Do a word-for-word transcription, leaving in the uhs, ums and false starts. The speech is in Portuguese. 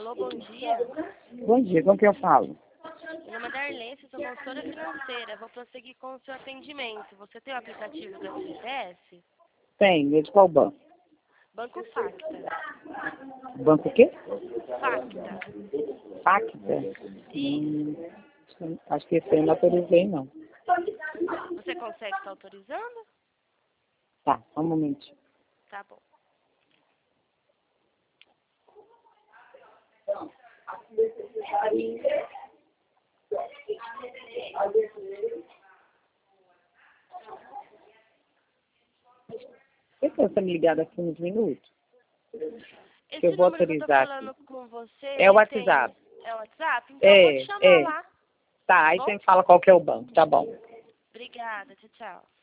Alô, bom dia. Bom dia, com quem eu falo? Meu nome é Darlene, sou consultora financeira. Vou prosseguir com o seu atendimento. Você tem o aplicativo do F G T S? Tem, é de qual banco? Banco Facta. Banco o quê? Facta. Facta? Hum, acho que esse aí eu não autorizei, não. Você consegue estar autorizando? Tá, só um momentinho. Tá bom. Por que você me ligar daqui uns minutos? Esse Que eu vou número que eu tô autorizar falando aqui. com você... É o WhatsApp. Tem... É o WhatsApp? Então eu vou te É, chamar é. lá. Tá, aí você me fala qual que é o banco, tá bom. Obrigada, tchau, tchau.